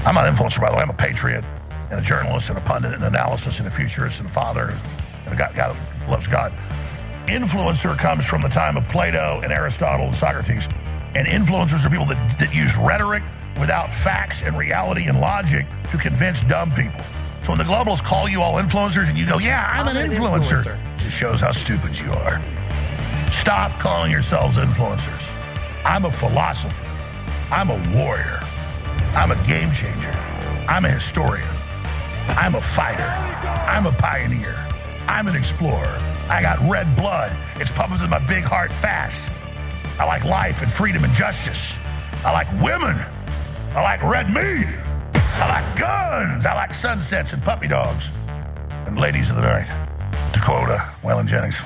I'm not an influencer, by the way. I'm a patriot and a journalist and a pundit and an analyst and a futurist and a father and a guy who loves God. Influencer comes from the time of Plato and Aristotle and Socrates. And influencers are people that use rhetoric without facts and reality and logic to convince dumb people. So when the globalists call you all influencers and you go, yeah, I'm an influencer, it just shows how stupid you are. Stop calling yourselves influencers. I'm a philosopher. I'm a warrior. I'm a game changer. I'm a historian. I'm a fighter. I'm a pioneer. I'm an explorer. I got red blood. It's pumping through my big heart fast. I like life and freedom and justice. I like women. I like red meat. I like guns. I like sunsets and puppy dogs. And ladies of the night. To quote Waylon Jennings.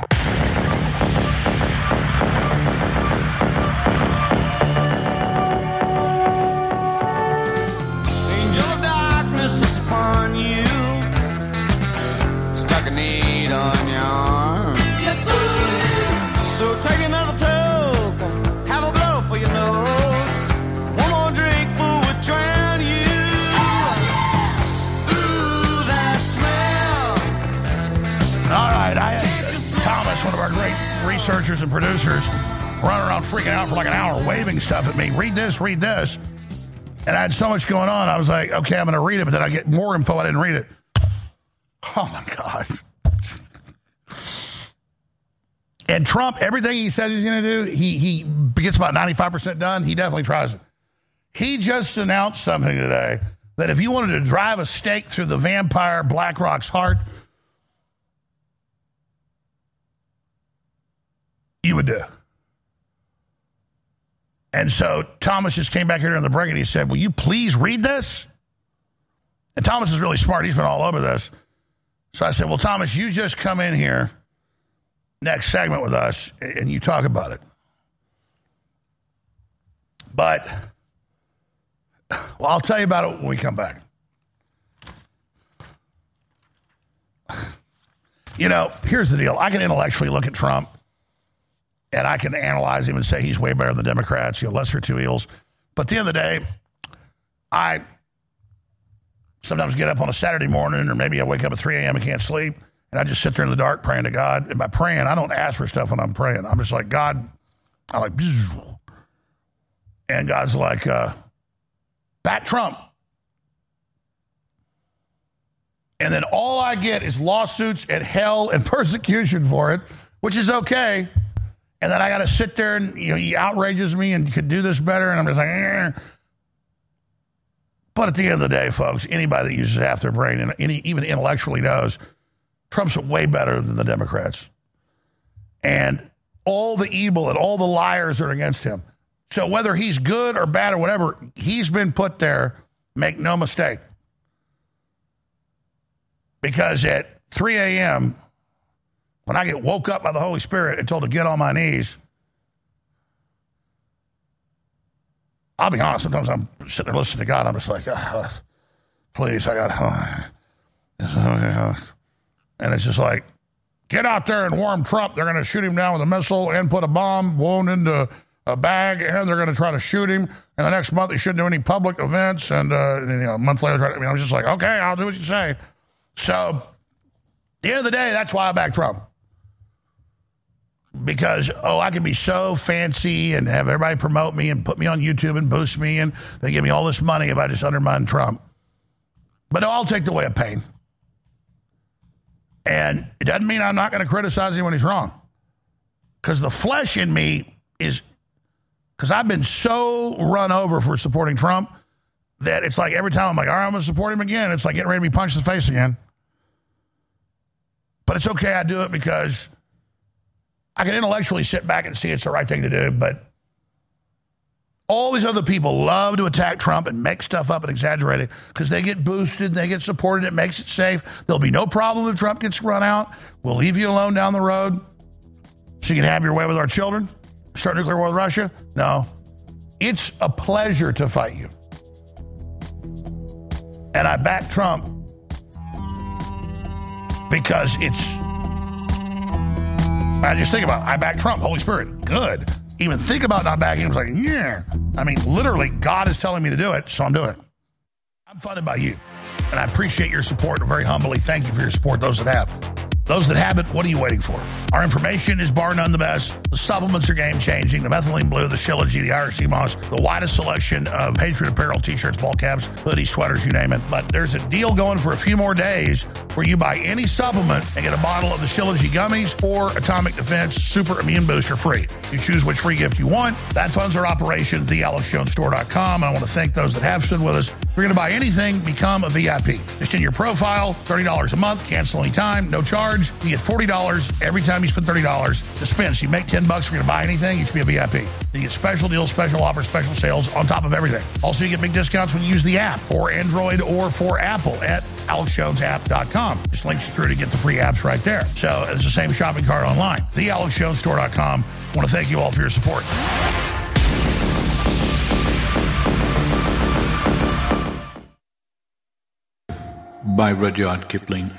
Angel of darkness is upon you. Stuck a need on your arm. So take another toke. Have a blow for your nose. One more drink, fool, would drown you. Ooh, that smell. All right, I had Thomas, one of our great researchers and producers, running around freaking out for like an hour, waving stuff at me. Read this, read this. And I had so much going on, I was like, okay, I'm going to read it, but then I get more info, I didn't read it. Oh, my God. And Trump, everything he says he's going to do, he gets about 95% done. He definitely tries it. He just announced something today that if you wanted to drive a stake through the vampire BlackRock's heart, you would do. And so Thomas just came back here in the break and he said, will you please read this? And Thomas is really smart. He's been all over this. So I said, well, Thomas, you just come in here next segment with us and you talk about it. But, well, I'll tell you about it when we come back. You know, here's the deal. I can intellectually look at Trump and I can analyze him and say he's way better than the Democrats, lesser two evils. But at the end of the day, I sometimes get up on a Saturday morning or maybe I wake up at 3 a.m. and can't sleep. And I just sit there in the dark praying to God. And by praying, I don't ask for stuff when I'm praying. I'm just like, God, I'm like, and God's like, back Trump. And then all I get is lawsuits and hell and persecution for it, which is okay. And then I got to sit there and, he outrages me and could do this better. And I'm just like, eh. But at the end of the day, folks, anybody that uses half their brain and even intellectually knows Trump's way better than the Democrats. And all the evil and all the liars are against him. So whether he's good or bad or whatever, he's been put there, make no mistake. Because at 3 a.m., when I get woke up by the Holy Spirit and told to get on my knees, I'll be honest, sometimes I'm sitting there listening to God, I'm just like, please, I got... And it's just like, get out there and warn Trump. They're going to shoot him down with a missile and put a bomb blown into a bag, and they're going to try to shoot him. And the next month, he shouldn't do any public events. And a month later, I was just like, okay, I'll do what you say. So, at the end of the day, that's why I back Trump. Because, I can be so fancy and have everybody promote me and put me on YouTube and boost me, and they give me all this money if I just undermine Trump. But no, I'll take the way of pain. And it doesn't mean I'm not going to criticize him when he's wrong. Because the flesh in me is, because I've been so run over for supporting Trump that it's like every time I'm like, all right, I'm going to support him again. It's like getting ready to be punched in the face again. But it's okay, I do it because I can intellectually sit back and see it's the right thing to do. But all these other people love to attack Trump and make stuff up and exaggerate it because they get boosted, they get supported, it makes it safe. There'll be no problem if Trump gets run out. We'll leave you alone down the road so you can have your way with our children. Start nuclear war with Russia? No. It's a pleasure to fight you. And I back Trump because I just think about it. I back Trump, Holy Spirit. Good. Even think about not backing him. It's like, yeah. I mean, literally, God is telling me to do it, so I'm doing it. I'm funded by you, and I appreciate your support. Very humbly, thank you for your support, those that have. Those that haven't, what are you waiting for? Our information is bar none the best. The supplements are game-changing. The Methylene Blue, the Shilajit, the Irish Sea Moss, the widest selection of Patriot apparel, T-shirts, ball caps, hoodies, sweaters, you name it. But there's a deal going for a few more days where you buy any supplement and get a bottle of the Shilajit gummies or Atomic Defense Super Immune Booster free. You choose which free gift you want. That funds our operation at thealexjonesstore.com. I want to thank those that have stood with us. If you're going to buy anything, become a VIP. Just in your profile, $30 a month, cancel anytime, no charge. You get $40 every time you spend $30 to spend. So you make $10 if you're going to buy anything, you should be a VIP. You get special deals, special offers, special sales on top of everything. Also, you get big discounts when you use the app for Android or for Apple at AlexJonesApp.com. Just links you through to get the free apps right there. So it's the same shopping cart online. TheAlexJonesStore.com. I want to thank you all for your support. By Rudyard Kipling.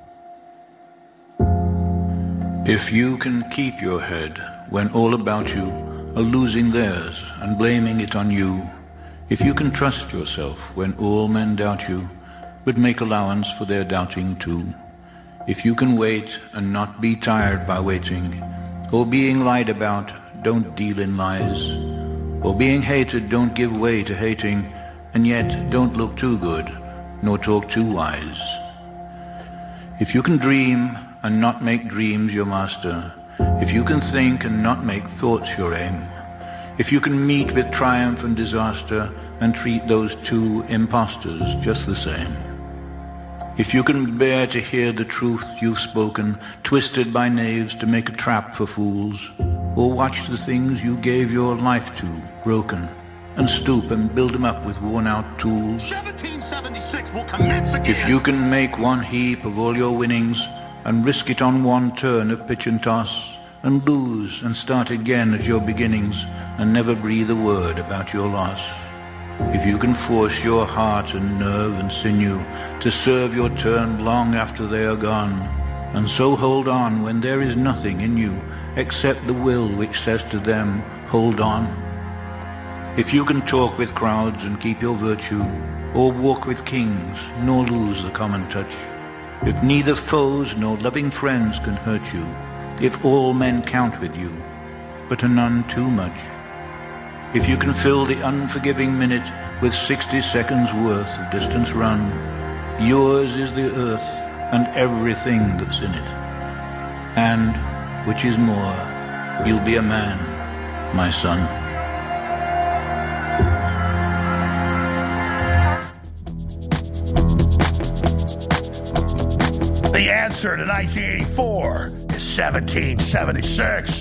If you can keep your head when all about you are losing theirs and blaming it on you, if you can trust yourself when all men doubt you, but make allowance for their doubting too, if you can wait and not be tired by waiting, or being lied about, don't deal in lies, or being hated, don't give way to hating, and yet don't look too good, nor talk too wise. If you can dream and not make dreams your master, if you can think and not make thoughts your aim, if you can meet with triumph and disaster and treat those two impostors just the same, if you can bear to hear the truth you've spoken, twisted by knaves to make a trap for fools, or watch the things you gave your life to broken, and stoop and build them up with worn-out tools. 1776 will commence again. If you can make one heap of all your winnings and risk it on one turn of pitch and toss, and lose and start again at your beginnings and never breathe a word about your loss. If you can force your heart and nerve and sinew to serve your turn long after they are gone, and so hold on when there is nothing in you except the will which says to them, hold on. If you can talk with crowds and keep your virtue, or walk with kings, nor lose the common touch, if neither foes nor loving friends can hurt you, if all men count with you, but are none too much, if you can fill the unforgiving minute with 60 seconds worth of distance run, yours is the earth and everything that's in it. And, which is more, you'll be a man, my son. The answer to 1984 is 1776.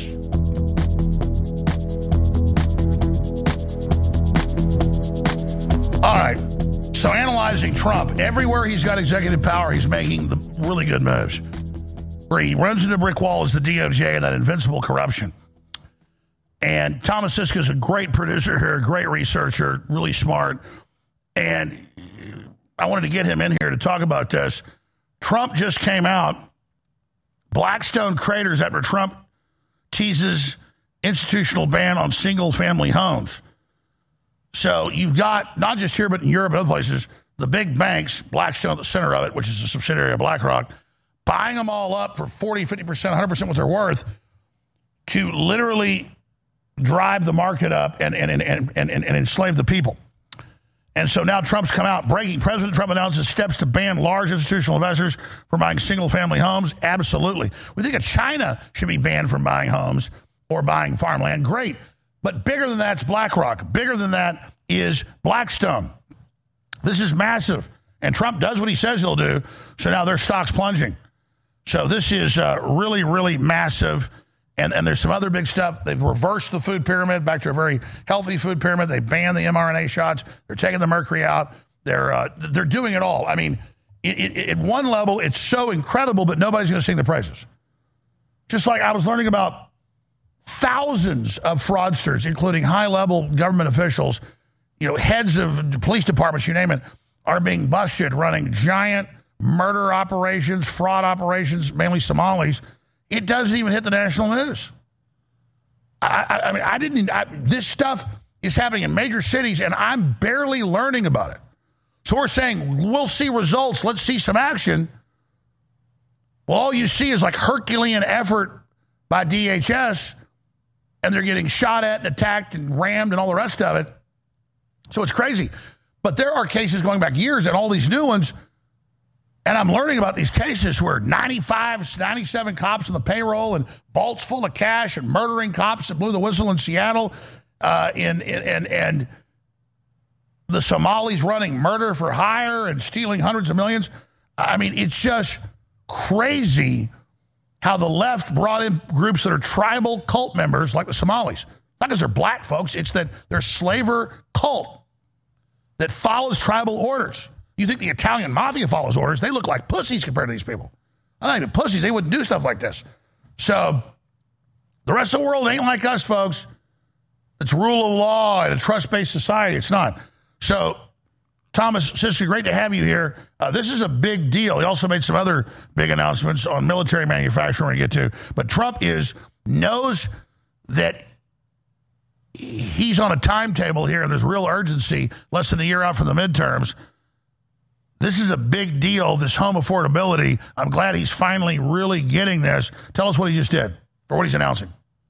All right, so analyzing Trump, everywhere he's got executive power, he's making the really good moves. Where he runs into a brick wall is the DOJ and that invincible corruption. And Thomas Siska is a great producer here, a great researcher, really smart. And I wanted to get him in here to talk about this. Trump just came out. Blackstone craters after Trump teases institutional ban on single-family homes. So you've got, not just here, but in Europe and other places, the big banks, Blackstone at the center of it, which is a subsidiary of BlackRock, buying them all up for 40, 50%, 100% what they're worth to literally drive the market up and enslave the people. And so now Trump's come out breaking. President Trump announces steps to ban large institutional investors from buying single-family homes. Absolutely. We think China should be banned from buying homes or buying farmland. Great. But bigger than that's BlackRock. Bigger than that is Blackstone. This is massive. And Trump does what he says he'll do. So now their stock's plunging. So this is really, really massive. And there's some other big stuff. They've reversed the food pyramid back to a very healthy food pyramid. They banned the mRNA shots. They're taking the mercury out. They're doing it all. I mean, at one level, it's so incredible, but nobody's going to sing the praises. Just like I was learning about thousands of fraudsters, including high-level government officials, heads of police departments, you name it, are being busted running giant murder operations, fraud operations, mainly Somalis. It doesn't even hit the national news. This stuff is happening in major cities, and I'm barely learning about it. So we're saying we'll see results. Let's see some action. Well, all you see is like Herculean effort by DHS, and they're getting shot at and attacked and rammed and all the rest of it. So it's crazy. But there are cases going back years and all these new ones. And I'm learning about these cases where 95, 97 cops on the payroll and vaults full of cash and murdering cops that blew the whistle in Seattle and the Somalis running murder for hire and stealing hundreds of millions. I mean, it's just crazy how the left brought in groups that are tribal cult members like the Somalis. Not because they're black folks, it's that they're slaver cult that follows tribal orders. You think the Italian mafia follows orders? They look like pussies compared to these people. Not even pussies. They wouldn't do stuff like this. So the rest of the world ain't like us, folks. It's rule of law and a trust-based society. It's not. So, Thomas, sister, great to have you here. This is a big deal. He also made some other big announcements on military manufacturing we're going to get to. But Trump knows that he's on a timetable here and there's real urgency, less than a year out from the midterms. This is a big deal, this home affordability. I'm glad he's finally really getting this. Tell us what he just did, or what he's announcing.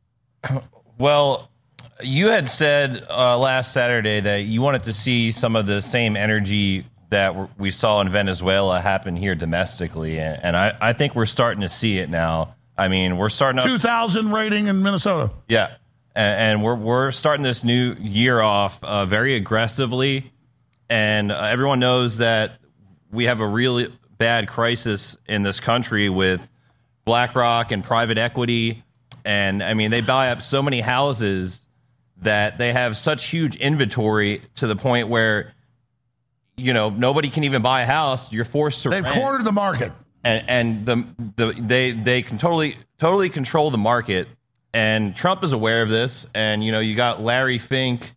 Well, you had said last Saturday that you wanted to see some of the same energy that we saw in Venezuela happen here domestically, and I think we're starting to see it now. I mean, we're starting 2,000 rating in Minnesota. Yeah, and we're starting this new year off very aggressively, and everyone knows that we have a really bad crisis in this country with BlackRock and private equity. And, I mean, they buy up so many houses that they have such huge inventory to the point where, you know, nobody can even buy a house. You're forced to rent. They've cornered the market. And they can totally control the market. And Trump is aware of this. And, you know, you got Larry Fink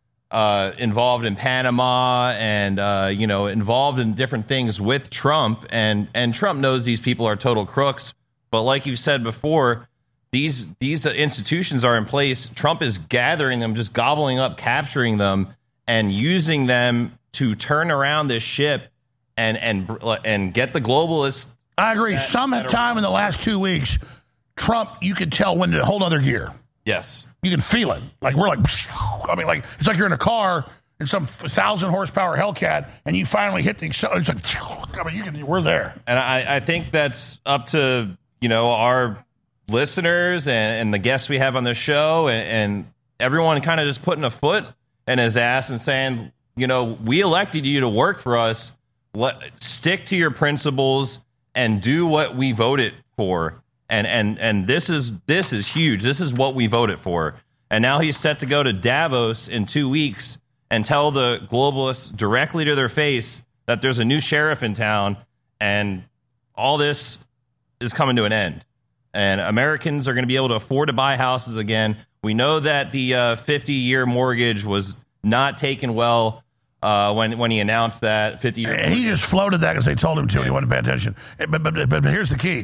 involved in Panama and, you know, involved in different things with Trump. And Trump knows these people are total crooks. But like you said before, these institutions are in place. Trump is gathering them, just gobbling up, capturing them, and using them to turn around this ship and get the globalists. I agree. Sometime in the last 2 weeks, Trump, you could tell when to hold other gear. Yes. You can feel it. Like, we're like, I mean, like, it's like you're in a car in some 1,000 horsepower Hellcat, and you finally hit the accelerator. It's like, I mean, we're there. And I think that's up to, you know, our listeners and the guests we have on the show and everyone kind of just putting a foot in his ass and saying, you know, we elected you to work for us. Stick to your principles and do what we voted for. And this is huge. This is what we voted for. And now he's set to go to Davos in 2 weeks and tell the globalists directly to their face that there's a new sheriff in town and all this is coming to an end. And Americans are going to be able to afford to buy houses again. We know that the 50-year mortgage was not taken well when he announced that 50-year. And he just floated that because they told him to, and he wanted to pay attention. But here's the key.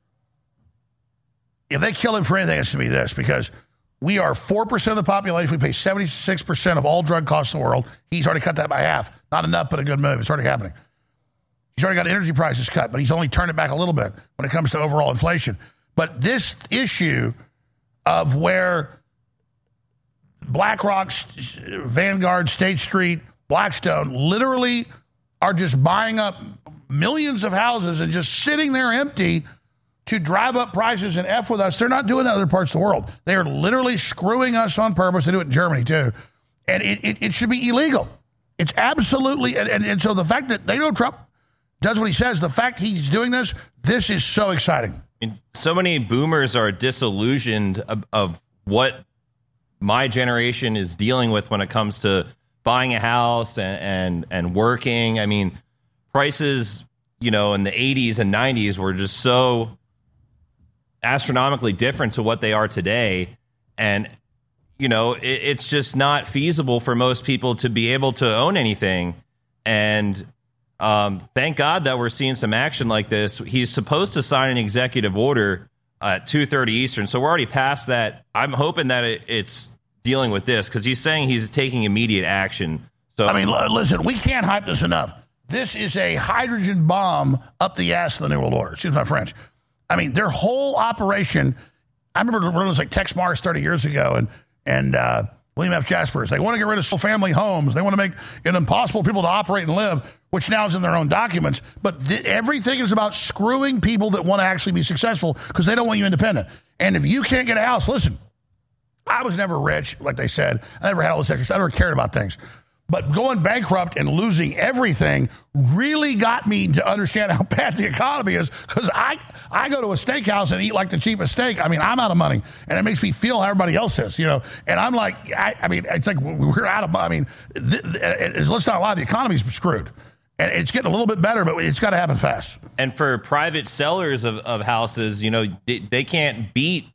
If they kill him for anything, it's going to be this, because we are 4% of the population. We pay 76% of all drug costs in the world. He's already cut that by half. Not enough, but a good move. It's already happening. He's already got energy prices cut, but he's only turned it back a little bit when it comes to overall inflation. But this issue of where BlackRock, Vanguard, State Street, Blackstone literally are just buying up millions of houses and just sitting there empty to drive up prices and F with us. They're not doing that in other parts of the world. They are literally screwing us on purpose. They do it in Germany, too. And it should be illegal. It's absolutely, and so the fact that they know Trump does what he says, the fact he's doing this is so exciting. And so many boomers are disillusioned of what my generation is dealing with when it comes to buying a house and working. I mean, prices, you know, in the 80s and 90s were just so astronomically different to what they are today. And, you know, it's just not feasible for most people to be able to own anything. And thank God that we're seeing some action like this. He's supposed to sign an executive order at 2:30 Eastern. So we're already past that. I'm hoping that it's dealing with this because he's saying he's taking immediate action. So I mean, listen, we can't hype this enough. This is a hydrogen bomb up the ass of the New World Order. Excuse my French. I mean, their whole operation, I remember when it was like Tex Mars 30 years ago and William F. Jaspers. They want to get rid of single-family homes. They want to make it impossible for people to operate and live, which now is in their own documents. But everything is about screwing people that want to actually be successful because they don't want you independent. And if you can't get a house, listen, I was never rich, like they said. I never had all this extra stuff. I never cared about things. But going bankrupt and losing everything really got me to understand how bad the economy is, because I go to a steakhouse and eat like the cheapest steak. I mean, I'm out of money, and it makes me feel how everybody else is, you know. And I'm like, I mean, it's like we're out of money. I mean, let's not lie, the economy's screwed. And it's getting a little bit better, but it's got to happen fast. And for private sellers of houses, you know, they can't beat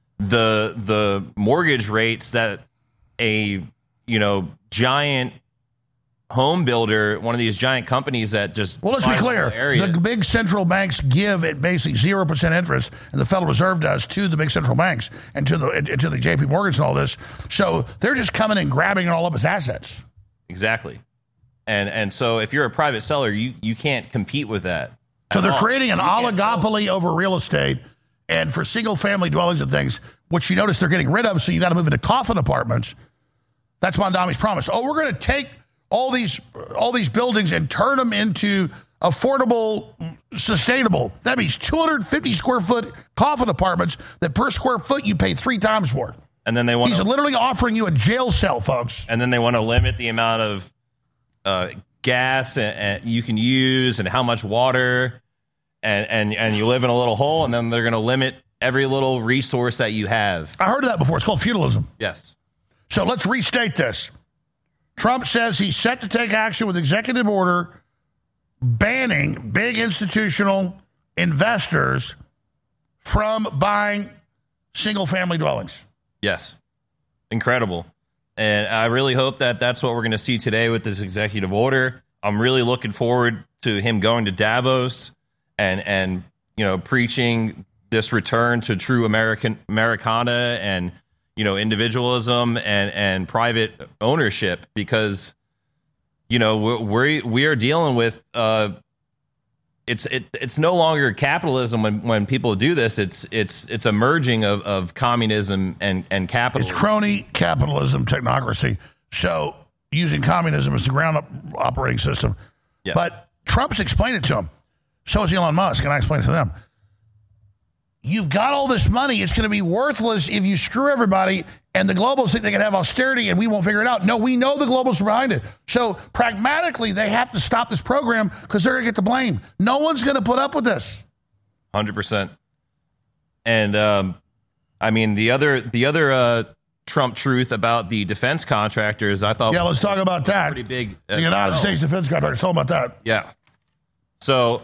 the mortgage rates that a, you know, giant home builder, one of these giant companies that just... Well, let's be clear. The big central banks give at basically 0% interest, and the Federal Reserve does, to the big central banks and to the JP Morgans and all this. So they're just coming and grabbing all of its assets. Exactly. And so if you're a private seller, you can't compete with that. So they're creating an oligopoly over real estate, and for single-family dwellings and things, which you notice they're getting rid of, so you got to move into coffin apartments. That's Mondami's promise. Oh, we're going to take all these buildings and turn them into affordable, sustainable. That means 250 square foot coffin apartments that per square foot you pay 3 times for. And then he's literally offering you a jail cell, folks. And then they want to limit the amount of gas and you can use and how much water, and you live in a little hole, and then they're going to limit every little resource that you have. I heard of that before. It's called feudalism. Yes. So let's restate this. Trump says he's set to take action with executive order banning big institutional investors from buying single-family dwellings. Yes. Incredible. And I really hope that that's what we're going to see today with this executive order. I'm really looking forward to him going to Davos and you know, preaching this return to true Americana and, you know, individualism and private ownership, because, you know, we are dealing with it's no longer capitalism when people do this. It's a merging of communism and capitalism. It's crony capitalism, technocracy. So using communism as the ground operating system. Yeah. But Trump's explained it to him. So is Elon Musk, and I explained it to them. You've got all this money. It's going to be worthless if you screw everybody, and the globalists think they can have austerity and we won't figure it out. No, we know the globalists are behind it. So pragmatically, they have to stop this program because they're going to get the blame. No one's going to put up with this. 100%. And I mean, the other Trump truth about the defense contractors, I thought. Yeah, let's talk about that. Pretty big. The United States defense contractors. Tell about that. Yeah. So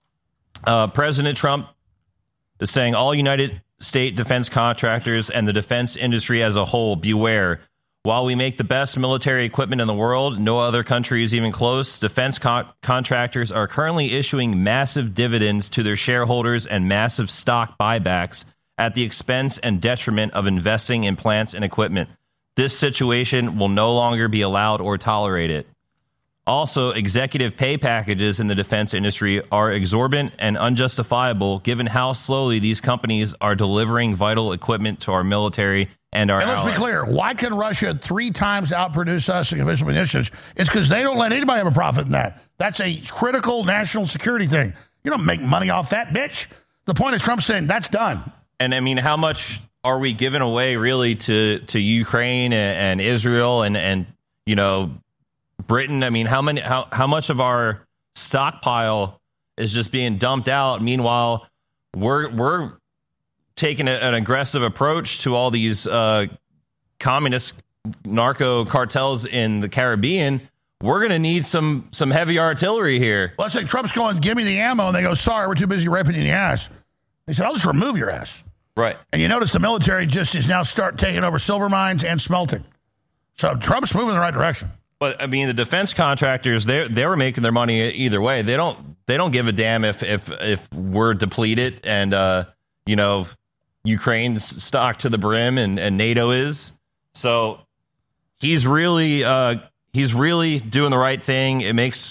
President Trump is saying all United States defense contractors and the defense industry as a whole, beware. While we make the best military equipment in the world, no other country is even close. Defense contractors are currently issuing massive dividends to their shareholders and massive stock buybacks at the expense and detriment of investing in plants and equipment. This situation will no longer be allowed or tolerated. Also, executive pay packages in the defense industry are exorbitant and unjustifiable given how slowly these companies are delivering vital equipment to our military and our allies. Let's be clear. Why can Russia 3 times outproduce us in conventional munitions? It's because they don't let anybody have a profit in that. That's a critical national security thing. You don't make money off that, bitch. The point is Trump's saying that's done. And I mean, how much are we giving away really to Ukraine and Israel and you know, Britain? I mean, how much of our stockpile is just being dumped out? Meanwhile, we're taking an aggressive approach to all these communist narco cartels in the Caribbean. We're going to need some heavy artillery here. Well, let's say Trump's going, give me the ammo, and they go, sorry, we're too busy raping you in the ass. He said, I'll just remove your ass. Right. And you notice the military just is now start taking over silver mines and smelting. So Trump's moving in the right direction. But I mean, the defense contractors, they were making their money either way. They don't give a damn if we're depleted and you know, Ukraine's stocked to the brim and NATO is. So he's really doing the right thing. It makes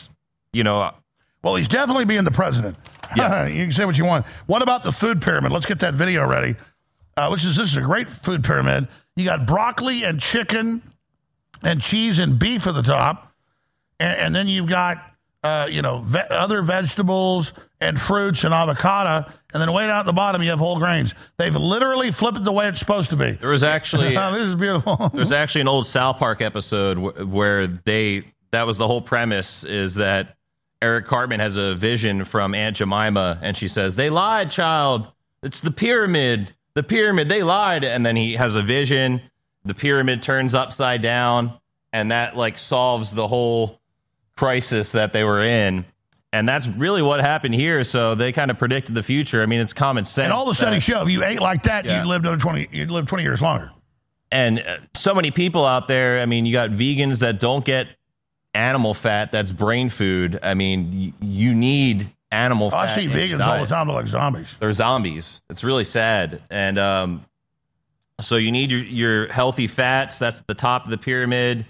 Well, he's definitely being the president. Yes. You can say what you want. What about the food pyramid? Let's get that video ready. This is a great food pyramid. You got broccoli and chicken and cheese and beef at the top. And then you've got, other vegetables and fruits and avocado. And then way down at the bottom, you have whole grains. They've literally flipped it the way it's supposed to be. There was actually this is beautiful. There's actually an old South Park episode where that was the whole premise, is that Eric Cartman has a vision from Aunt Jemima, and she says, "They lied, child. It's the pyramid. The pyramid, they lied." And then he has a vision. The pyramid turns upside down, and that solves the whole crisis that they were in. And that's really what happened here. So they kind of predicted the future. I mean, it's common sense. And all the studies show if you ate like that, you'd live 20 years longer. And so many people out there, I mean, you got vegans that don't get animal fat. That's brain food. I mean, you need animal fat. I see vegans all the time. They're like zombies. They're zombies. It's really sad. And so you need your healthy fats. That's the top of the pyramid.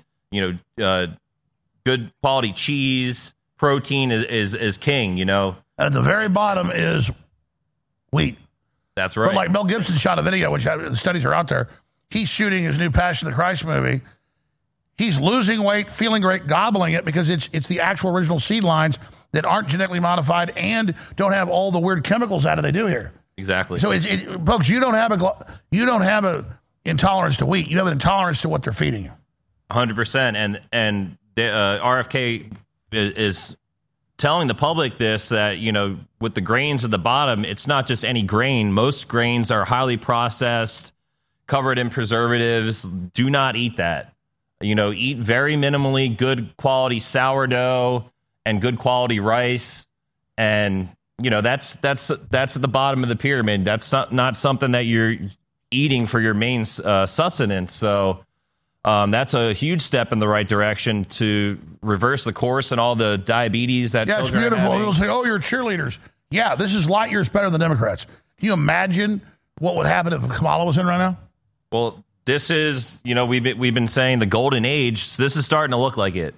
Good quality cheese. Protein is king, And at the very bottom is wheat. That's right. But like Mel Gibson shot a video, which the studies are out there. He's shooting his new Passion of the Christ movie. He's losing weight, feeling great, gobbling it because it's the actual original seed lines that aren't genetically modified and don't have all the weird chemicals out of they do here. Exactly. So, folks, you don't have a intolerance to wheat. You have an intolerance to what they're feeding you. 100%. And RFK is telling the public this, that, with the grains at the bottom, it's not just any grain. Most grains are highly processed, covered in preservatives. Do not eat that. Eat very minimally good quality sourdough and good quality rice. And, that's at the bottom of the pyramid. That's not something that you're eating for your main sustenance. So that's a huge step in the right direction to reverse the course and all the diabetes that it's beautiful. They'll say, "Oh, you're cheerleaders." Yeah, this is light years better than Democrats. Can you imagine what would happen if Kamala was in right now? Well, this is, we've been saying the golden age. This is starting to look like it.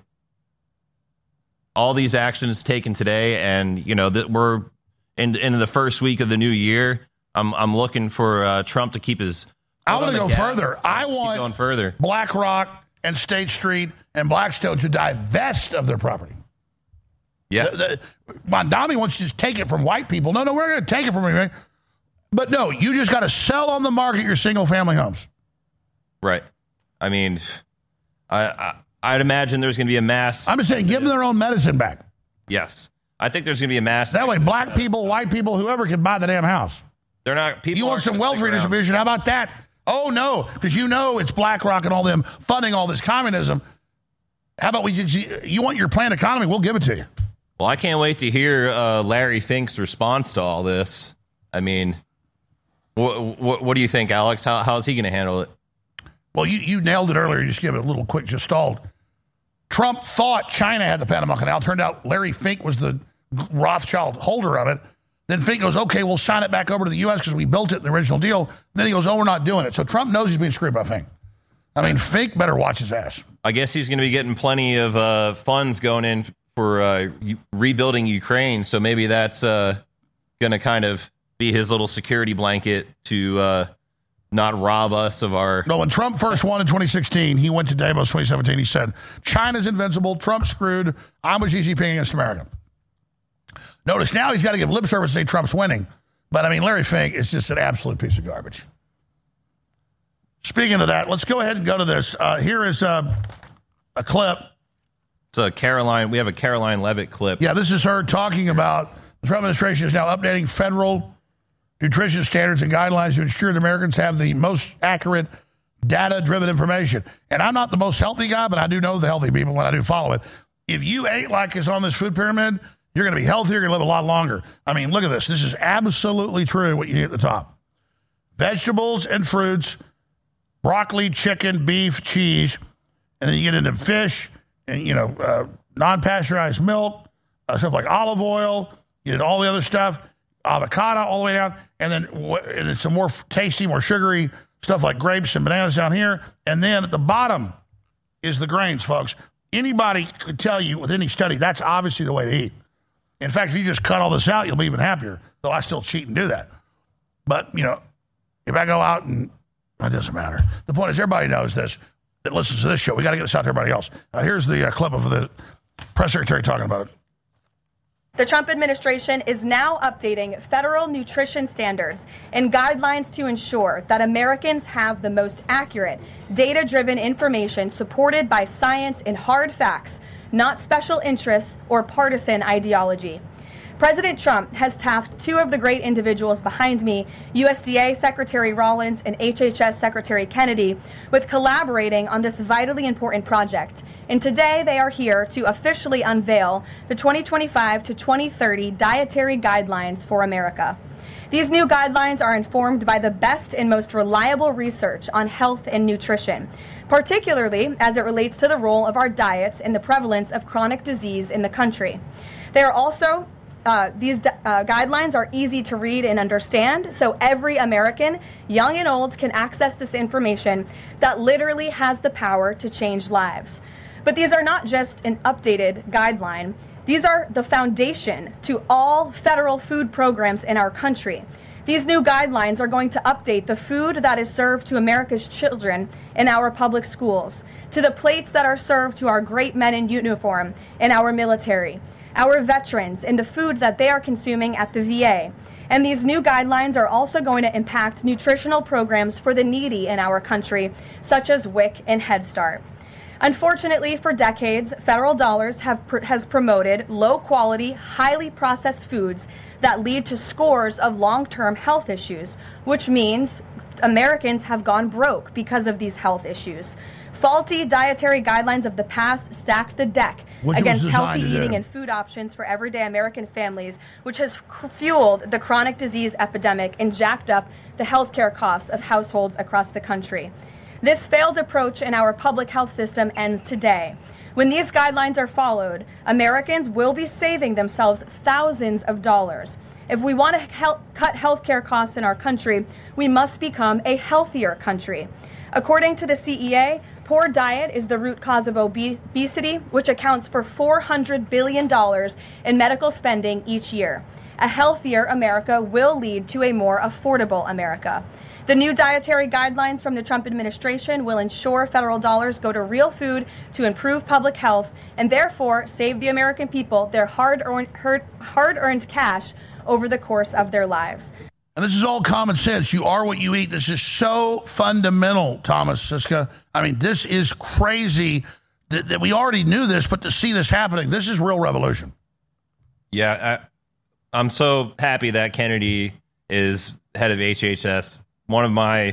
All these actions taken today, and that we're in the first week of the new year. I'm looking for Trump to keep his. I want to go further. I want going further. BlackRock and State Street and Blackstone to divest of their property. Yeah. Mondami wants to just take it from white people. No, we're going to take it from you. But no, you just got to sell on the market your single-family homes. Right. I mean, I'd imagine there's going to be a mass. I'm just saying, give them their own medicine back. Yes. I think there's going to be a mass. That way, black people, white people, whoever can buy the damn house. They're not. People. You want some wealth redistribution? How about that? Oh, no, because it's BlackRock and all them funding all this communism. How about you want your planned economy? We'll give it to you. Well, I can't wait to hear Larry Fink's response to all this. I mean, what do you think, Alex? How is he going to handle it? Well, you nailed it earlier. You just give it a little quick gestalt. Trump thought China had the Panama Canal. Turned out Larry Fink was the Rothschild holder of it. Then Fink goes, okay, we'll sign it back over to the U.S. because we built it in the original deal. Then he goes, oh, we're not doing it. So Trump knows he's being screwed by Fink. I mean, Fink better watch his ass. I guess he's going to be getting plenty of funds going in for rebuilding Ukraine. So maybe that's going to kind of be his little security blanket to not rob us of our... No, when Trump first won in 2016, he went to Davos 2017. He said, China's invincible. Trump's screwed. I'm with Xi Jinping against America. Notice now he's got to give lip service and say Trump's winning. But, I mean, Larry Fink is just an absolute piece of garbage. Speaking of that, let's go ahead and go to this. Here is a clip. It's a Caroline. We have a Caroline Levitt clip. Yeah, this is her talking about the Trump administration is now updating federal nutrition standards and guidelines to ensure that Americans have the most accurate data-driven information. And I'm not the most healthy guy, but I do know the healthy people and I do follow it. If you ate like it's on this food pyramid, you're going to be healthier, you're going to live a lot longer. I mean, look at this. This is absolutely true, what you need at the top. Vegetables and fruits, broccoli, chicken, beef, cheese, and then you get into fish and, non-pasteurized milk, stuff like olive oil, you get all the other stuff, avocado all the way down, and then it's some more tasty, more sugary stuff like grapes and bananas down here. And then at the bottom is the grains, folks. Anybody could tell you with any study that's obviously the way to eat. In fact, if you just cut all this out, you'll be even happier. Though I still cheat and do that. But, if I go out and it doesn't matter. The point is everybody knows this that listens to this show. We got to get this out to everybody else. Here's the clip of the press secretary talking about it. The Trump administration is now updating federal nutrition standards and guidelines to ensure that Americans have the most accurate, data-driven information supported by science and hard facts, not special interests or partisan ideology. President Trump has tasked two of the great individuals behind me, USDA Secretary Rollins and HHS Secretary Kennedy, with collaborating on this vitally important project. And today they are here to officially unveil the 2025 to 2030 dietary guidelines for America. These new guidelines are informed by the best and most reliable research on health and nutrition, particularly as it relates to the role of our diets and the prevalence of chronic disease in the country. They are also These guidelines are easy to read and understand, so every American, young and old, can access this information that literally has the power to change lives. But these are not just an updated guideline. These are the foundation to all federal food programs in our country. These new guidelines are going to update the food that is served to America's children in our public schools, to the plates that are served to our great men in uniform in our military, our veterans, and the food that they are consuming at the VA. And these new guidelines are also going to impact nutritional programs for the needy in our country, such as WIC and Head Start. Unfortunately, for decades, federal dollars has promoted low-quality, highly processed foods that lead to scores of long-term health issues, which means Americans have gone broke because of these health issues. Faulty dietary guidelines of the past stacked the deck against healthy eating and food options for everyday American families, which has fueled the chronic disease epidemic and jacked up the healthcare costs of households across the country. This failed approach in our public health system ends today. When these guidelines are followed, Americans will be saving themselves thousands of dollars. If we want to cut healthcare costs in our country, we must become a healthier country. According to the CEA, poor diet is the root cause of obesity, which accounts for $400 billion in medical spending each year. A healthier America will lead to a more affordable America. The new dietary guidelines from the Trump administration will ensure federal dollars go to real food to improve public health and therefore save the American people their hard-earned cash over the course of their lives. And this is all common sense. You are what you eat. This is so fundamental, Thomas Siska. I mean, this is crazy that we already knew this, but to see this happening, this is real revolution. Yeah, I'm so happy that Kennedy is head of HHS. One of my,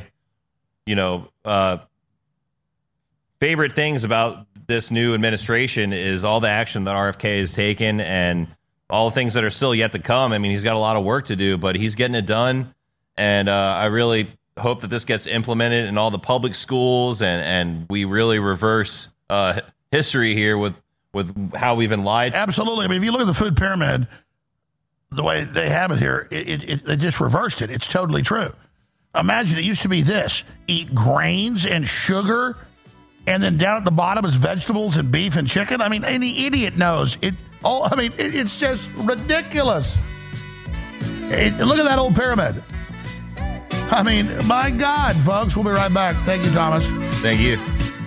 favorite things about this new administration is all the action that RFK has taken and all the things that are still yet to come. I mean, he's got a lot of work to do, but he's getting it done. And I really hope that this gets implemented in all the public schools and we really reverse history here with how we've been lied to. Absolutely. I mean, if you look at the food pyramid, the way they have it here, they just reversed it. It's totally true. Imagine it used to be this: eat grains and sugar, and then down at the bottom is vegetables and beef and chicken. I mean, any idiot knows it. It's just ridiculous. Look at that old pyramid. I mean, my God, folks. We'll be right back. Thank you, Thomas. Thank you.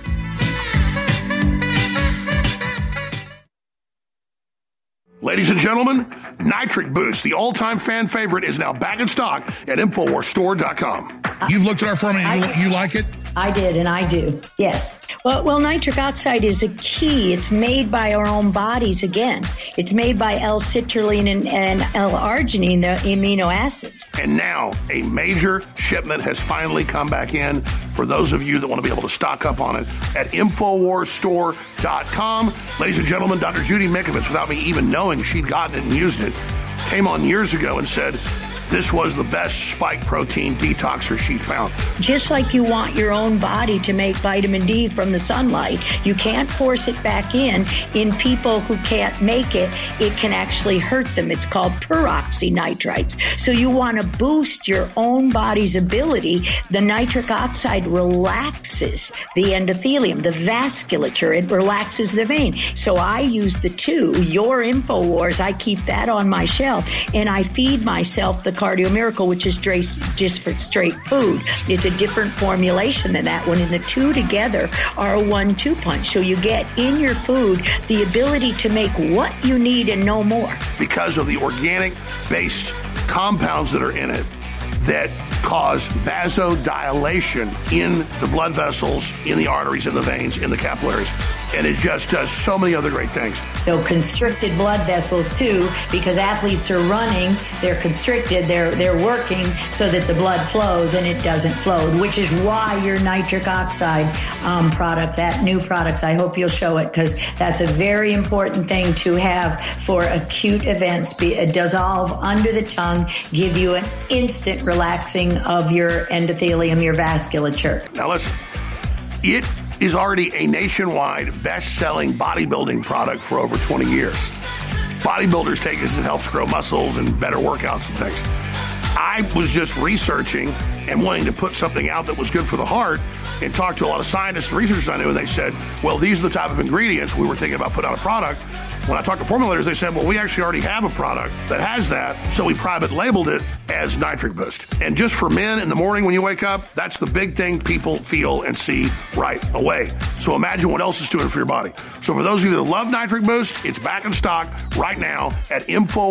Ladies and gentlemen, Nitric Boost, the all-time fan favorite, is now back in stock at InfoWarsStore.com. You've looked at our formula. You like it? I did, and I do. Yes. Well, nitric oxide is a key. It's made by our own bodies again. It's made by L-citrulline and L-arginine, the amino acids. And now a major shipment has finally come back in for those of you that want to be able to stock up on it at InfoWarsStore.com. Ladies and gentlemen, Dr. Judy Mikovits, without me even knowing she'd gotten it and used it, came on years ago and said, this was the best spike protein detoxer she'd found. Just like you want your own body to make vitamin D from the sunlight, you can't force it back in people who can't make it. It can actually hurt them. It's called peroxynitrites. So you want to boost your own body's ability. The nitric oxide relaxes the endothelium, the vasculature. It relaxes the vein. So I use the two, your InfoWars. I keep that on my shelf, and I feed myself the Cardio Miracle, which is just for straight food. It's a different formulation than that one, and the two together are a 1-2 punch. So you get in your food the ability to make what you need and no more. Because of the organic-based compounds that are in it that cause vasodilation in the blood vessels, in the arteries, in the veins, in the capillaries. And it just does so many other great things. So constricted blood vessels too, because athletes are running, they're constricted, they're working so that the blood flows and it doesn't flow, which is why your nitric oxide product, that new products, I hope you'll show it, because that's a very important thing to have for acute events. Dissolve under the tongue, give you an instant relaxing of your endothelium, your vasculature. Now listen, it is already a nationwide best-selling bodybuilding product for over 20 years. Bodybuilders take this, it helps grow muscles and better workouts and things. I was just researching and wanting to put something out that was good for the heart and talked to a lot of scientists and researchers I knew, and they said, well, these are the type of ingredients we were thinking about putting out a product. When I talked to formulators, they said, well, we actually already have a product that has that, so we private labeled it as Nitric Boost. And just for men in the morning when you wake up, that's the big thing people feel and see right away. So imagine what else it's doing for your body. So for those of you that love Nitric Boost, it's back in stock right now at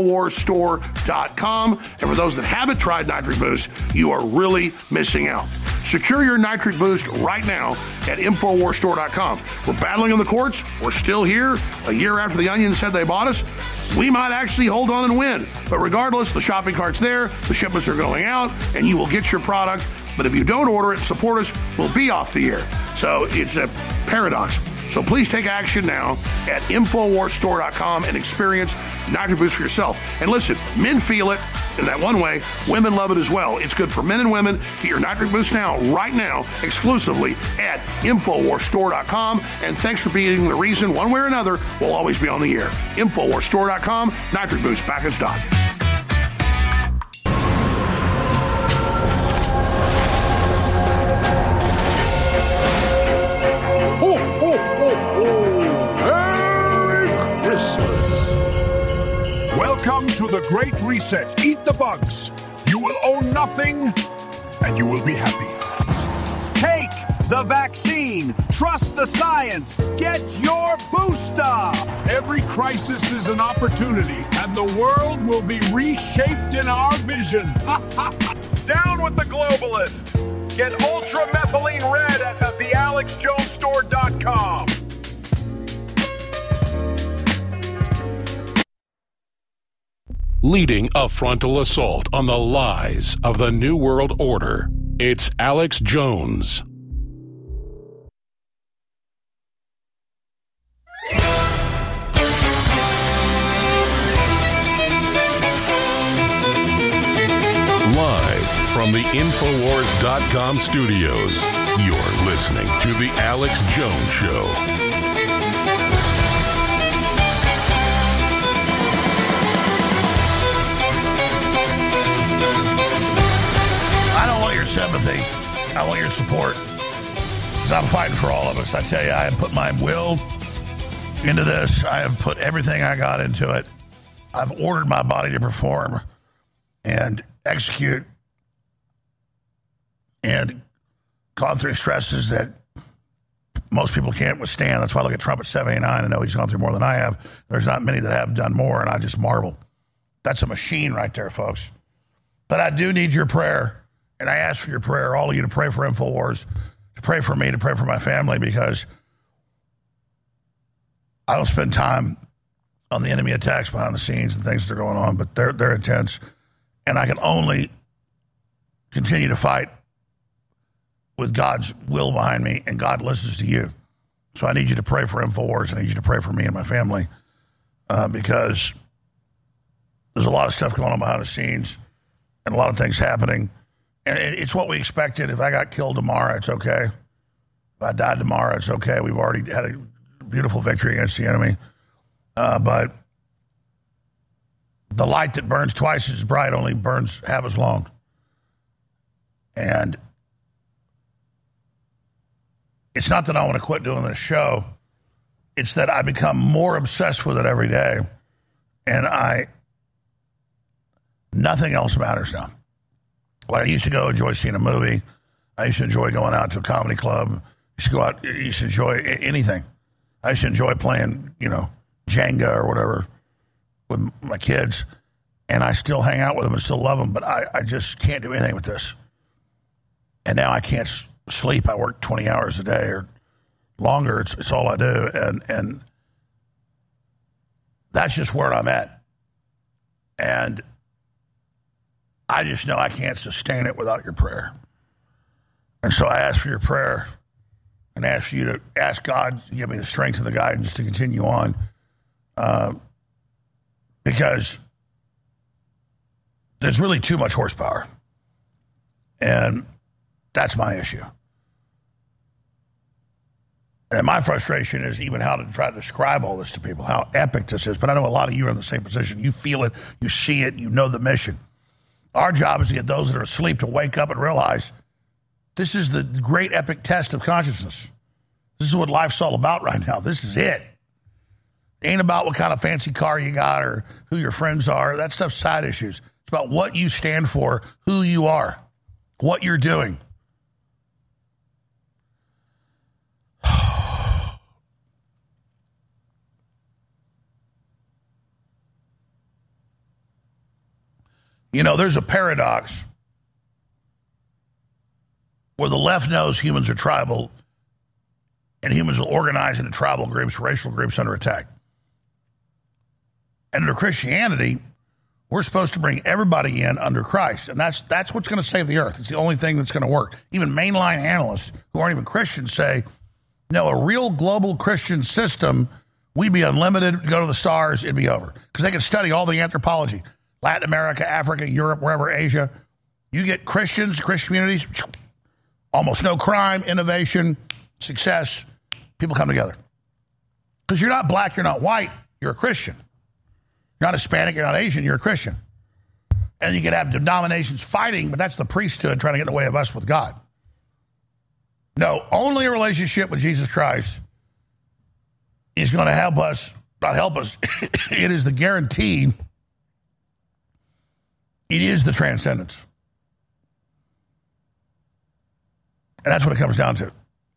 InfoWarsStore.com. And for those that haven't tried Nitric Boost, you are really missing out. Secure your Nitric Boost right now at InfoWarsStore.com. We're battling in the courts. We're still here. A year after the Onion said they bought us, we might actually hold on and win. But regardless, the shopping cart's there, the shipments are going out, and you will get your product. But if you don't order it, support us, we'll be off the air. So it's a paradox. So please take action now at InfoWarsStore.com and experience Nitric Boost for yourself. And listen, men feel it in that one way. Women love it as well. It's good for men and women. Get your Nitric Boost now, right now, exclusively at InfoWarsStore.com. And thanks for being the reason, one way or another, we'll always be on the air. InfoWarsStore.com, Nitric Boost back in stock. Welcome to the Great Reset. Eat the bugs. You will own nothing, and you will be happy. Take the vaccine. Trust the science. Get your booster. Every crisis is an opportunity, and the world will be reshaped in our vision. Down with the globalist. Get Ultra Methylene Red at thealexjonesstore.com. Leading a frontal assault on the lies of the New World Order, it's Alex Jones. Live from the Infowars.com studios, you're listening to The Alex Jones Show. Sympathy. I want your support. Because I'm fighting for all of us. I tell you, I have put my will into this. I have put everything I got into it. I've ordered my body to perform and execute and gone through stresses that most people can't withstand. That's why I look at Trump at 79 and know he's gone through more than I have. There's not many that have done more, and I just marvel. That's a machine right there, folks. But I do need your prayer. And I ask for your prayer, all of you, to pray for InfoWars, to pray for me, to pray for my family, because I don't spend time on the enemy attacks behind the scenes and things that are going on, but they're intense. And I can only continue to fight with God's will behind me, and God listens to you. So I need you to pray for InfoWars. I need you to pray for me and my family, because there's a lot of stuff going on behind the scenes. and a lot of things happening. And it's what we expected. If I got killed tomorrow, it's okay. If I died tomorrow, it's okay. We've already had a beautiful victory against the enemy. But the light that burns twice as bright only burns half as long. And it's not that I want to quit doing this show. It's that I become more obsessed with it every day. And nothing else matters now. Like I used to go enjoy seeing a movie. I used to enjoy going out to a comedy club. I used to enjoy anything. I used to enjoy playing, Jenga or whatever with my kids. And I still hang out with them and still love them. But I just can't do anything with this. And now I can't sleep. I work 20 hours a day or longer. It's all I do. And that's just where I'm at. And I just know I can't sustain it without your prayer. And so I ask for your prayer and ask you to ask God to give me the strength and the guidance to continue on. Because there's really too much horsepower. And that's my issue. And my frustration is even how to try to describe all this to people, how epic this is. But I know a lot of you are in the same position. You feel it, you see it, you know the mission. Our job is to get those that are asleep to wake up and realize this is the great epic test of consciousness. This is what life's all about right now. This is it. It ain't about what kind of fancy car you got or who your friends are. That stuff's side issues. It's about what you stand for, who you are, what you're doing. There's a paradox where the left knows humans are tribal and humans will organize into tribal groups, racial groups under attack. And under Christianity, we're supposed to bring everybody in under Christ. And that's what's going to save the earth. It's the only thing that's going to work. Even mainline analysts who aren't even Christians say, no, a real global Christian system, we'd be unlimited, go to the stars, it'd be over. Because they can study all the anthropology. Latin America, Africa, Europe, wherever, Asia. You get Christians, Christian communities, almost no crime, innovation, success. People come together. Because you're not black, you're not white, you're a Christian. You're not Hispanic, you're not Asian, you're a Christian. And you can have denominations fighting, but that's the priesthood trying to get in the way of us with God. No, only a relationship with Jesus Christ is going to help us, not help us, it is the guarantee. It is the transcendence. And that's what it comes down to.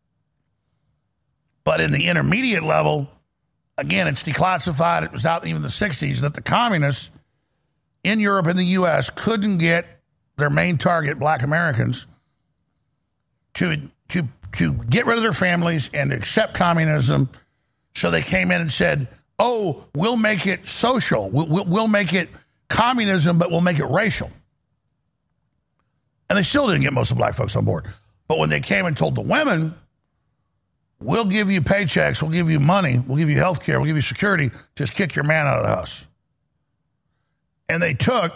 But in the intermediate level, again, it's declassified. It was out even in the 60s that the communists in Europe and the U.S. couldn't get their main target, black Americans, to get rid of their families and to accept communism. So they came in and said, oh, we'll make it social. We'll make it communism, but we'll make it racial. And they still didn't get most of the black folks on board. But when they came and told the women, we'll give you paychecks, we'll give you money, we'll give you health care, we'll give you security, just kick your man out of the house. And they took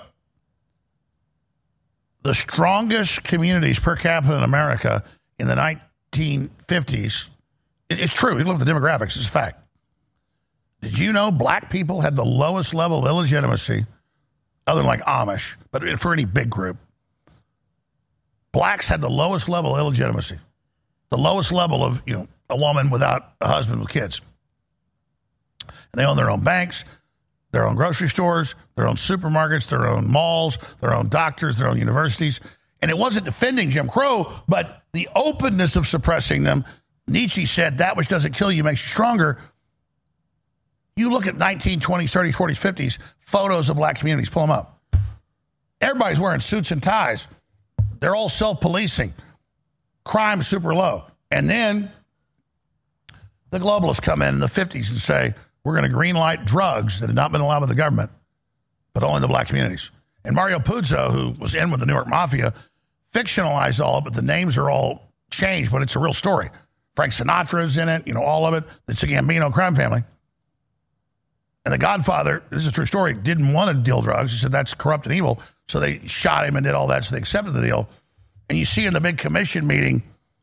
the strongest communities per capita in America in the 1950s. It's true. You look at the demographics, it's a fact. Did you know black people had the lowest level of illegitimacy, other than like Amish, but for any big group? Blacks had the lowest level of illegitimacy, the lowest level of, a woman without a husband with kids. And they own their own banks, their own grocery stores, their own supermarkets, their own malls, their own doctors, their own universities. And it wasn't defending Jim Crow, but the openness of suppressing them. Nietzsche said, that which doesn't kill you makes you stronger. You look at 1920s, 30s, 40s, 50s, photos of black communities, pull them up. Everybody's wearing suits and ties. They're all self-policing. Crime super low. And then the globalists come in the 50s and say, we're going to greenlight drugs that had not been allowed by the government, but only the black communities. And Mario Puzo, who was in with the New York Mafia, fictionalized all of it, but the names are all changed, but it's a real story. Frank Sinatra's in it, all of it. It's a Gambino crime family. And the Godfather, this is a true story, didn't want to deal drugs. He said that's corrupt and evil. So they shot him and did all that, so they accepted the deal. And you see in the big commission meeting,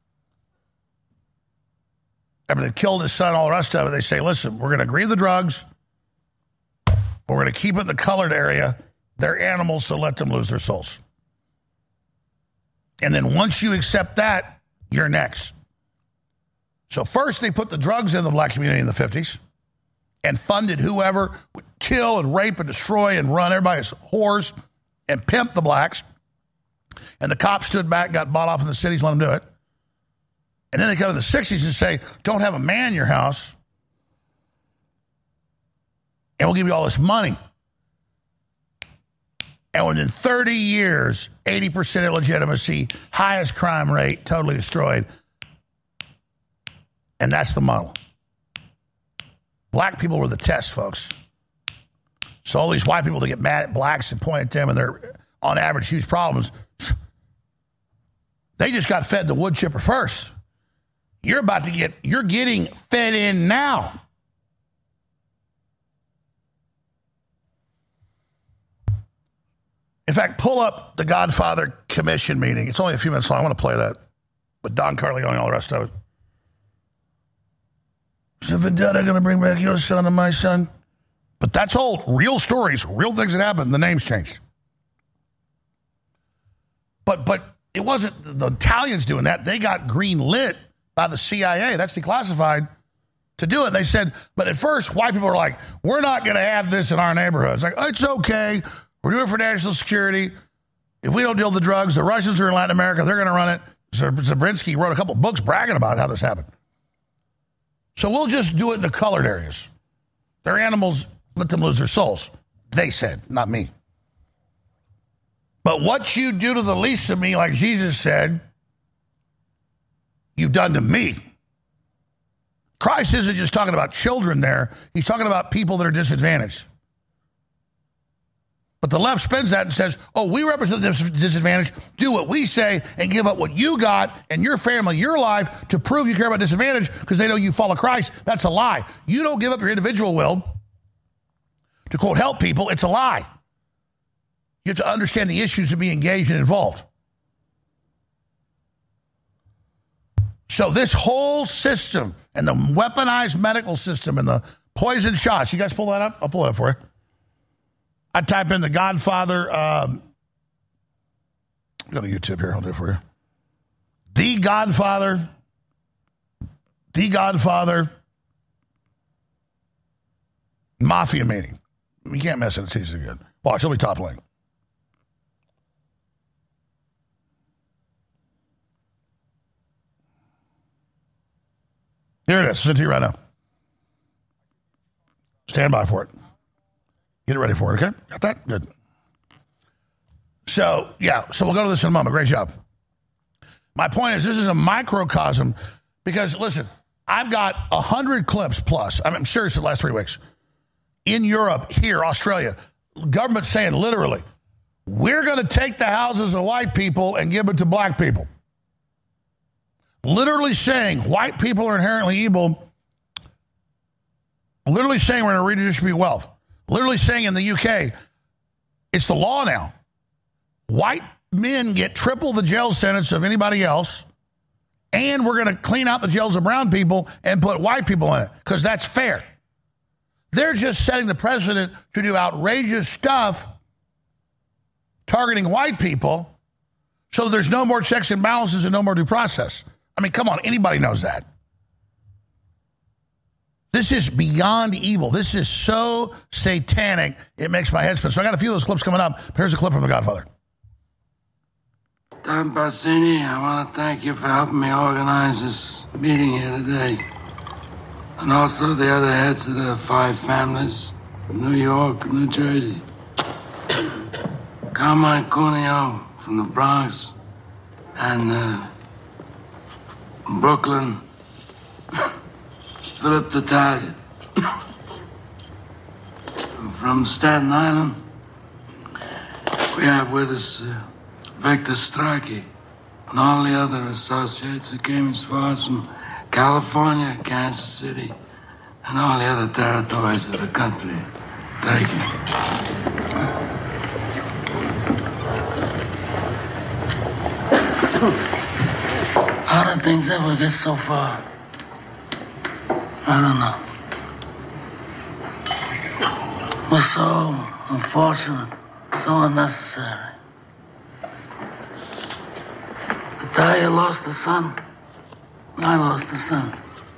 after they killed his son, all the rest of it, they say, listen, we're going to agree to the drugs, but we're going to keep it in the colored area. They're animals, so let them lose their souls. And then once you accept that, you're next. So first they put the drugs in the black community in the 50s and funded whoever would kill and rape and destroy and run everybody as whores and pimp the blacks. And the cops stood back, got bought off in the cities, let them do it. And then they come in the 60s and say, don't have a man in your house, and we'll give you all this money. And within 30 years, 80% illegitimacy, highest crime rate, totally destroyed. And that's the model. Black people were the test, folks. So all these white people that get mad at blacks and point at them and they're, on average, huge problems, they just got fed the wood chipper first. You're getting fed in now. In fact, pull up the Godfather Commission meeting. It's only a few minutes long. I want to play that with Don Corleone and all the rest of it. Is a vendetta going to bring back your son and my son? But that's old. Real stories, real things that happened. The names changed. But it wasn't the Italians doing that. They got green lit by the CIA. That's declassified to do it. They said, but at first, white people were like, we're not going to have this in our neighborhoods. Like, it's okay. We're doing it for national security. If we don't deal with the drugs, the Russians are in Latin America. They're going to run it. Zabriskie wrote a couple books bragging about how this happened. So we'll just do it in the colored areas. They're animals. Let them lose their souls. They said, not me. But what you do to the least of me, like Jesus said, you've done to me. Christ isn't just talking about children there. He's talking about people that are disadvantaged. But the left spins that and says, oh, we represent the disadvantaged. Do what we say and give up what you got and your family, your life to prove you care about disadvantage because they know you follow Christ. That's a lie. You don't give up your individual will to, quote, help people. It's a lie. You have to understand the issues and be engaged and involved. So this whole system and the weaponized medical system and the poison shots, you guys pull that up? I'll pull it up for you. I type in the Godfather. Go to YouTube here. I'll do it for you. The Godfather Mafia meeting. You can't mess it. It's easy to get. Watch. It'll be top link. Here it is. Send it to you right now. Stand by for it. Get it ready for it, okay? Got that? Good. So we'll go to this in a moment. Great job. My point is this is a microcosm because, listen, I've got 100 clips plus. I'm serious the last 3 weeks. In Europe, here, Australia, government saying literally, we're going to take the houses of white people and give it to black people. Literally saying white people are inherently evil. Literally saying we're going to redistribute wealth. Literally saying in the UK, it's the law now. White men get triple the jail sentence of anybody else, and we're going to clean out the jails of brown people and put white people in it, because that's fair. They're just setting the precedent to do outrageous stuff targeting white people so there's no more checks and balances and no more due process. I mean, come on, anybody knows that. This is beyond evil. This is so satanic, it makes my head spin. So I got a few of those clips coming up. Here's a clip from The Godfather. Don Bassini, I want to thank you for helping me organize this meeting here today. And also the other heads of the 5 families from New York, New Jersey. Carmine Cuneo from the Bronx and Brooklyn. Philip Tattaglia from Staten Island. We have with us Victor Strachey and all the other associates that came as far as from California, Kansas City, and all the other territories of the country. Thank you. How did things ever get so far? I don't know. It was so unfortunate, so unnecessary. The day you lost the son, I lost the son.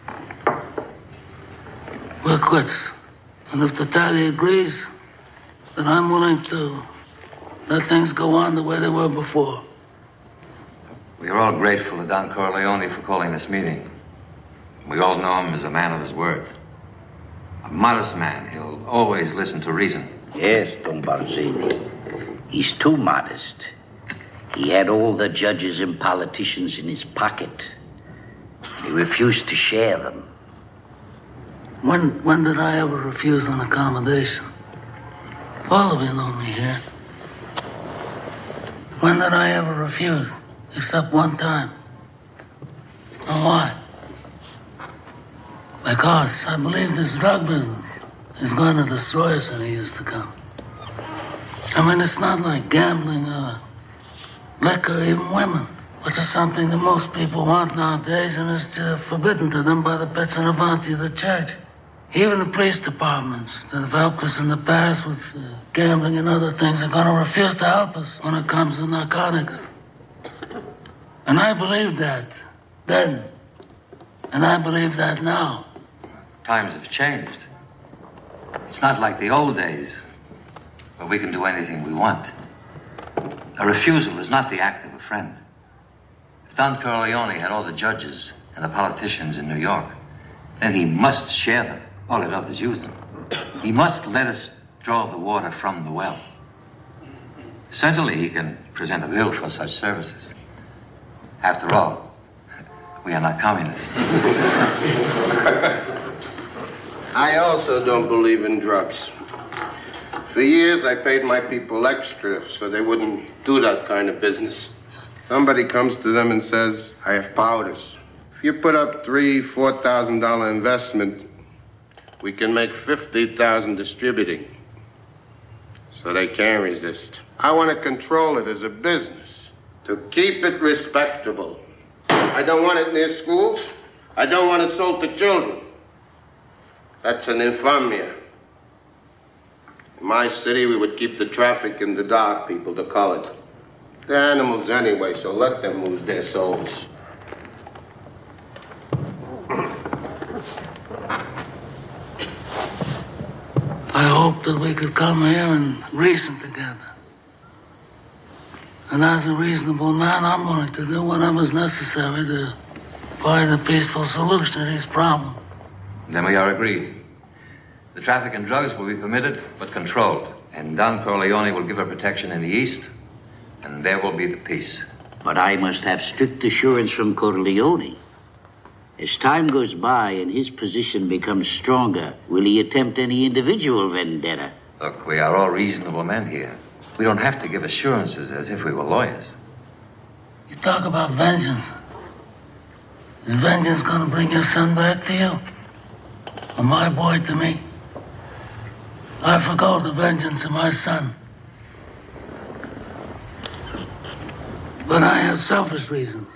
We're quits. And if Natalia agrees, then I'm willing to let things go on the way they were before. We are all grateful to Don Corleone for calling this meeting. We all know him as a man of his word. A modest man. He'll always listen to reason. Yes, Don Barzini. He's too modest. He had all the judges and politicians in his pocket. He refused to share them. When did I ever refuse an accommodation? All of you know me here. When did I ever refuse? Except one time. And why? Because I believe this drug business is going to destroy us in the years to come. I mean, it's not like gambling or liquor, even women, which is something that most people want nowadays, and is forbidden to them by the bits and avanti of the church. Even the police departments that have helped us in the past with gambling and other things are going to refuse to help us when it comes to narcotics. And I believed that then, and I believe that now. Times have changed. It's not like the old days where we can do anything we want. A refusal is not the act of a friend. If Don Corleone had all the judges and the politicians in New York, then he must share them. All he loved is use them. He must let us draw the water from the well. Certainly he can present a bill for such services. After all, we are not communists. I also don't believe in drugs. For years, I paid my people extra so they wouldn't do that kind of business. Somebody comes to them and says, I have powders. If you put up $3,000, $4,000 investment, we can make $50,000 distributing. So they can't resist. I want to control it as a business, to keep it respectable. I don't want it near schools. I don't want it sold to children. That's an infamia. In my city, we would keep the traffic in the dark, people, the colored. They're animals anyway, so let them lose their souls. I hope that we could come here and reason together. And as a reasonable man, I'm willing to do whatever's necessary to find a peaceful solution to these problems. Then we are agreed. The traffic in drugs will be permitted, but controlled. And Don Corleone will give her protection in the East, and there will be the peace. But I must have strict assurance from Corleone. As time goes by and his position becomes stronger, will he attempt any individual vendetta? Look, we are all reasonable men here. We don't have to give assurances as if we were lawyers. You talk about vengeance. Is vengeance going to bring your son back to you? Or my boy to me? I forgo the vengeance of my son. But I have selfish reasons.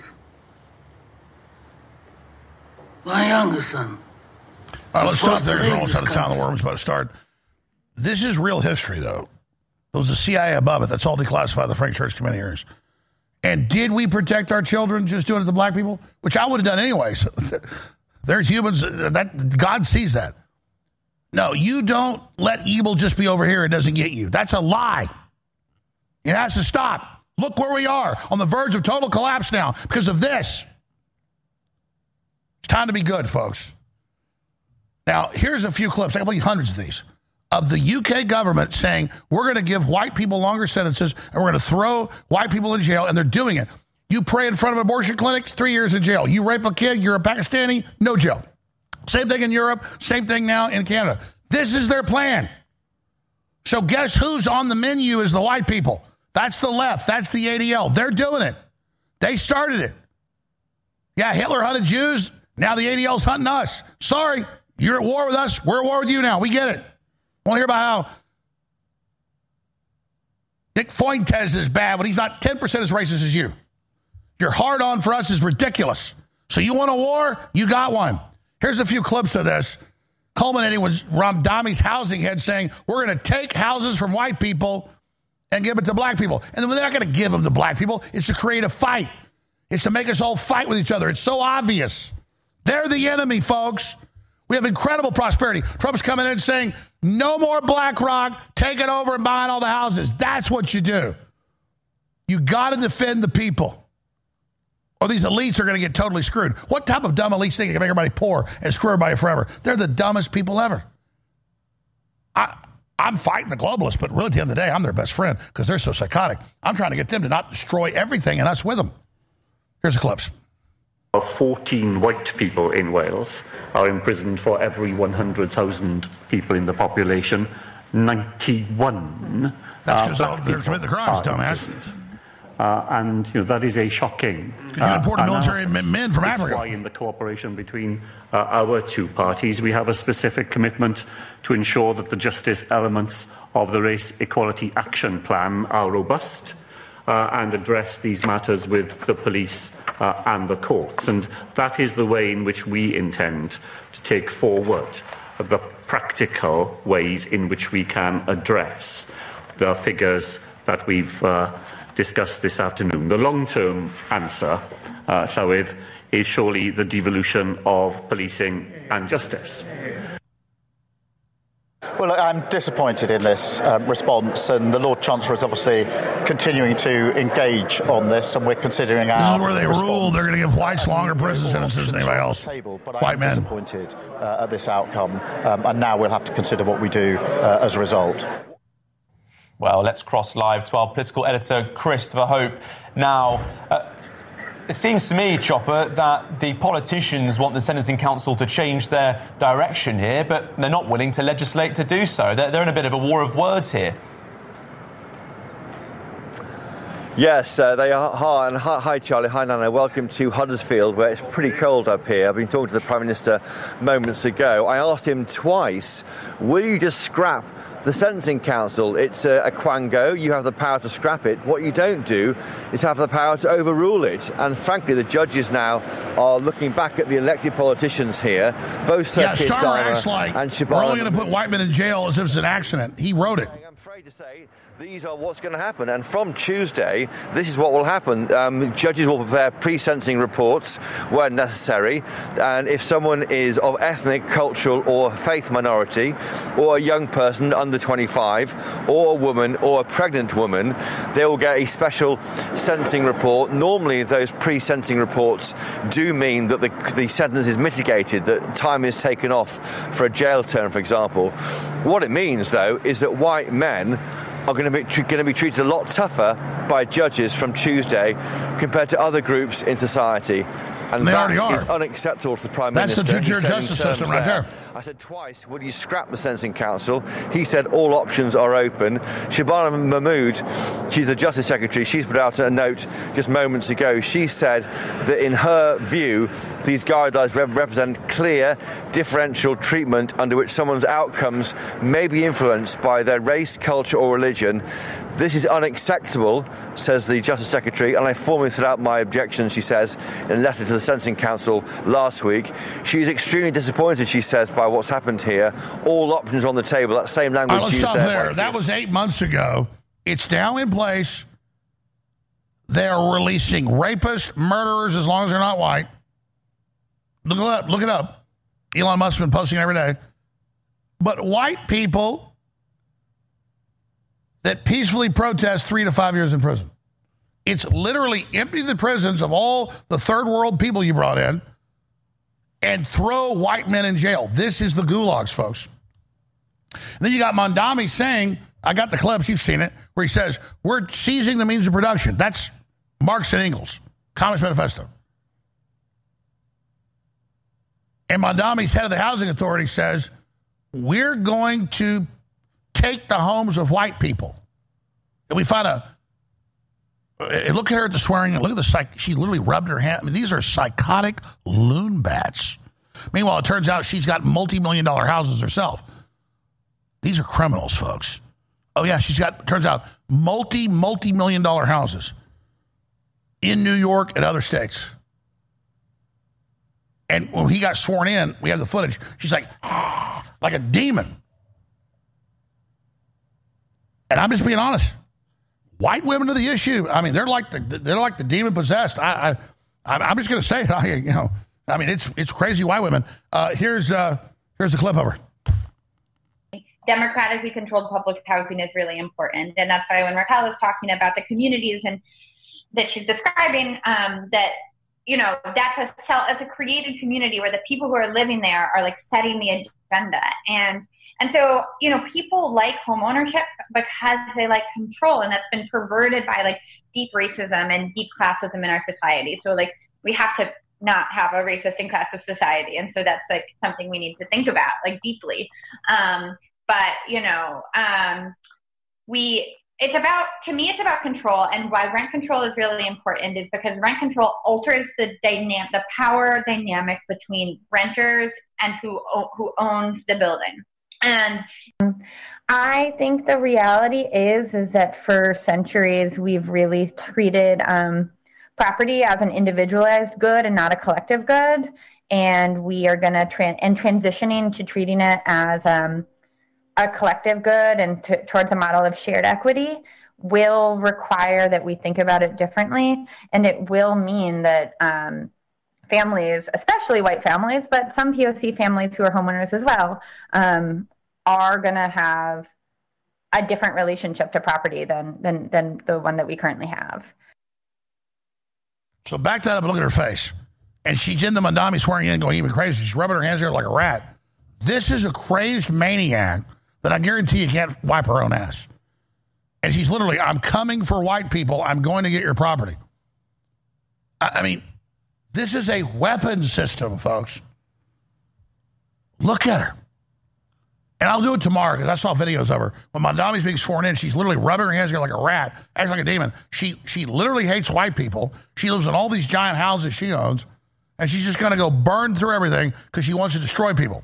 My younger son. All right, let's stop there. We're almost out of time. The war room's about to start. This is real history, though. There was the CIA above it. That's all declassified, the Frank Church Committee hearings. And did we protect our children just doing it to black people? Which I would have done anyways. They're humans. That God sees that. No, you don't let evil just be over here. It doesn't get you. That's a lie. It has to stop. Look where we are, on the verge of total collapse now because of this. It's time to be good, folks. Now, here's a few clips. I can play you hundreds of these. Of the UK government saying, we're going to give white people longer sentences and we're going to throw white people in jail, and they're doing it. You pray in front of abortion clinics, 3 years in jail. You rape a kid, you're a Pakistani, no jail. Same thing in Europe, same thing now in Canada. This is their plan. So guess who's on the menu is the white people. That's the left. That's the ADL. They're doing it. They started it. Yeah, Hitler hunted Jews. Now the ADL's hunting us. Sorry, you're at war with us. We're at war with you now. We get it. Want to hear about how Nick Fuentes is bad, but he's not 10% as racist as you. Your hard-on for us is ridiculous. So you want a war? You got one. Here's a few clips of this, culminating with Ramdami's housing head saying, we're going to take houses from white people and give it to black people. And then they're not going to give them to black people. It's to create a fight. It's to make us all fight with each other. It's so obvious. They're the enemy, folks. We have incredible prosperity. Trump's coming in saying, no more BlackRock, take it over and buying all the houses. That's what you do. You got to defend the people. Or these elites are going to get totally screwed. What type of dumb elites think they can make everybody poor and screw everybody forever? They're the dumbest people ever. I'm fighting the globalists, but really at the end of the day, I'm their best friend because they're so psychotic. I'm trying to get them to not destroy everything and us with them. Here's the clips. 14 white people in Wales are imprisoned for every 100,000 people in the population. 91 That's because they're committing the crimes, dumbass. And that is a shocking. Because you imported military men from Africa. That's why in the cooperation between our two parties, we have a specific commitment to ensure that the justice elements of the Race Equality Action Plan are robust and address these matters with the police and the courts. And that is the way in which we intend to take forward the practical ways in which we can address the figures that we've discussed this afternoon. The long-term answer, Llywyd, is surely the devolution of policing and justice. Well, look, I'm disappointed in this response, and the Lord Chancellor is obviously continuing to engage on this, and we're considering our This is where they response. rule they're going to give whites longer prison sentences than anybody else. But White I'm men. disappointed at this outcome, and now we'll have to consider what we do as a result. Well, let's cross live to our political editor, Christopher Hope. Now, it seems to me, Chopper, that the politicians want the Sentencing Council to change their direction here, but they're not willing to legislate to do so. They're in a bit of a war of words here. Yes, they are. And hi, Charlie. Hi, Nana. Welcome to Huddersfield, where it's pretty cold up here. I've been talking to the Prime Minister moments ago. I asked him twice, will you just scrap the Sentencing Council? It's a quango. You have the power to scrap it. What you don't do is have the power to overrule it. And frankly, the judges now are looking back at the elected politicians here, both Sir Keir Starmer and Shabana. We're only going to put white men in jail as if it's an accident. He wrote it. I'm afraid to say these are what's going to happen. And from Tuesday, this is what will happen. Judges will prepare pre-sentencing reports where necessary. And if someone is of ethnic, cultural or faith minority, or a young person under 25, or a woman or a pregnant woman, they will get a special sentencing report. Normally, those pre-sentencing reports do mean that the sentence is mitigated, that time is taken off for a jail term, for example. What it means, though, is that white men are going to be treated a lot tougher by judges from Tuesday compared to other groups in society. And they that already are. is unexactable to the Prime That's Minister. the two-tier justice system right there. I said twice, will you scrap the Sentencing Council? He said all options are open. Shabana Mahmood, she's the Justice Secretary, she's put out a note just moments ago. She said that in her view, these guidelines represent clear differential treatment under which someone's outcomes may be influenced by their race, culture or religion. This is unacceptable, says the Justice Secretary, and I formally set out my objections, she says, in a letter to the Sentencing Council last week. She is extremely disappointed, she says, by what's happened here. All options on the table. That same language Let's used stop there. there. That was 8 months ago. It's now in place. They're releasing rapists, murderers, as long as they're not white. Look it up. Look it up. Elon Musk's been posting every day. But white people that peacefully protest 3 to 5 years in prison. It's literally empty the prisons of all the third world people you brought in and throw white men in jail. This is the gulags, folks. And then you got Mondami saying, I got the clips, you've seen it, where he says, we're seizing the means of production. That's Marx and Engels, Communist Manifesto. And Mondami's head of the Housing Authority says, we're going to take the homes of white people. And we find look at her at the swearing, look at the she literally rubbed her hand. I mean, these are psychotic loon bats. Meanwhile, it turns out she's got multi-million-dollar houses herself. These are criminals, folks. Oh, yeah, she's got, turns out, multi-million-dollar houses. in New York and other states. And when he got sworn in, we have the footage. She's like a demon. And I'm just being honest. White women are the issue. I mean, they're like the demon possessed. I'm just going to say it. You know, I mean, it's crazy white women. Here's the clip of her. Democratically controlled public housing is really important, and that's why when Raquel was talking about the communities and that she's describing, that you know that's a created community where the people who are living there are like setting the agenda, and so you know people like home ownership because they like control, and that's been perverted by like deep racism and deep classism in our society. So like we have to not have a racist and classist society, and so that's like something we need to think about like deeply. But, you know, it's about control, and why rent control is really important is because rent control alters the power dynamic between renters and who owns the building. And I think the reality is that for centuries we've really treated property as an individualized good and not a collective good, and we are going to transitioning to treating it as a collective good and towards a model of shared equity will require that we think about it differently. And it will mean that families, especially white families, but some POC families who are homeowners as well, are going to have a different relationship to property than the one that we currently have. So back that up and look at her face. And she's in the Mandami swearing in going even crazy. She's rubbing her hands here like a rat. This is a crazed maniac that I guarantee you can't wipe her own ass. And she's literally, I'm coming for white people. I'm going to get your property. I mean, this is a weapon system, folks. Look at her. And I'll do it tomorrow because I saw videos of her. When Mandami's being sworn in, she's literally rubbing her hands here like a rat, acting like a demon. She literally hates white people. She lives in all these giant houses she owns, and she's just going to go burn through everything because she wants to destroy people.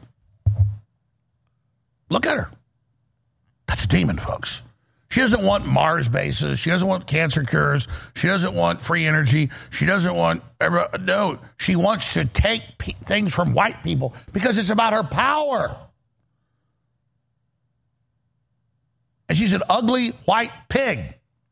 Look at her. That's a demon, folks. She doesn't want Mars bases. She doesn't want cancer cures. She doesn't want free energy. She doesn't want... No, she wants to take things from white people because it's about her power. And she's an ugly white pig.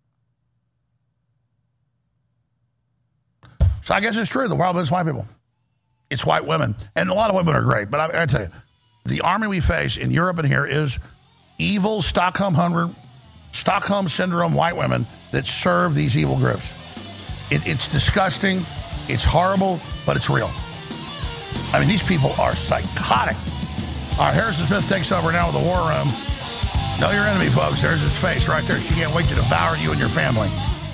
So I guess it's true. The world is white people. It's white women. And a lot of women are great. But I tell you, the army we face in Europe and here is evil Stockholm Syndrome white women that serve these evil groups. It's disgusting. It's horrible, but it's real. I mean, these people are psychotic. All right, Harrison Smith takes over now with the War Room. Know your enemy, folks. There's his face right there. She can't wait to devour you and your family.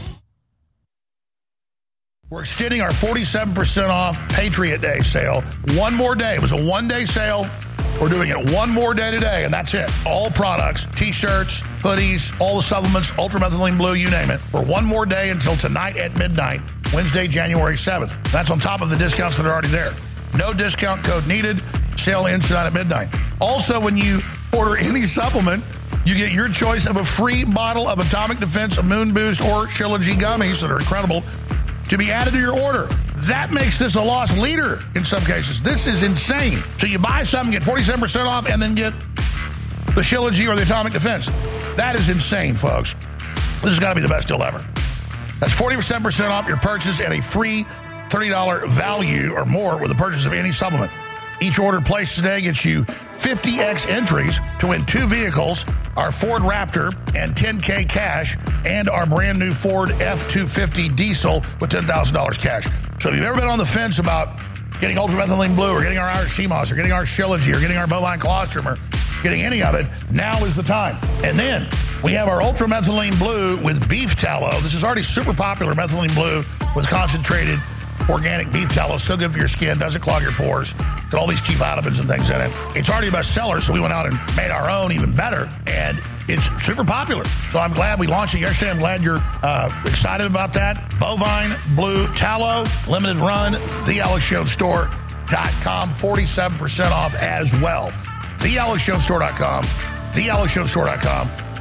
We're extending our 47% off Patriot Day sale. One more day. It was a one-day sale. We're doing it one more day today, and that's it. All products, T-shirts, hoodies, all the supplements, Ultramethylene Blue, you name it. For one more day until tonight at midnight, Wednesday, January 7th. That's on top of the discounts that are already there. No discount code needed. Sale ends tonight at midnight. Also, when you order any supplement, you get your choice of a free bottle of Atomic Defense, Moon Boost, or Shilajit gummies that are incredible to be added to your order. That makes this a loss leader in some cases. This is insane. So you buy something, get 47% off, and then get the Shilajit or the Atomic Defense. That is insane, folks. This has got to be the best deal ever. That's 47% off your purchase and a free $30 value or more with the purchase of any supplement. Each order placed today gets you 50x entries to win 2 vehicles, our Ford Raptor and $10K cash, and our brand new Ford F-250 diesel with $10,000 cash. So if you've ever been on the fence about getting Ultramethylene Blue or getting our Irish Sea Moss or getting our Shilajit or getting our bovine colostrum or getting any of it, now is the time. And then we have our Ultramethylene Blue with beef tallow. This is already super popular methylene blue with concentrated organic beef tallow. So good for your skin, doesn't clog your pores, got all these key vitamins and things in it. It's already a bestseller, so we went out and made our own even better, and it's super popular. So I'm glad we launched it yesterday. I'm glad you're excited about that. Bovine Blue Tallow, limited run, thealexjonestore.com, 47% off as well. thealexjonestore.com, thealexjonestore.com,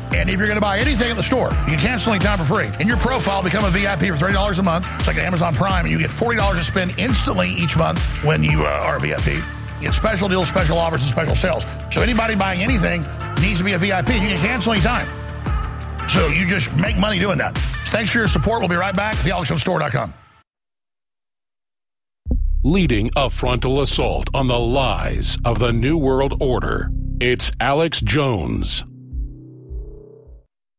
And if you're going to buy anything at the store, you can cancel anytime for free. In your profile, become a VIP for $30 a month. It's like Amazon Prime, and you get $40 to spend instantly each month when you are a VIP. You get special deals, special offers, and special sales. So anybody buying anything needs to be a VIP. You can cancel anytime. So you just make money doing that. Thanks for your support. We'll be right back at thealexjonesstore.com. Leading a frontal assault on the lies of the New World Order, it's Alex Jones.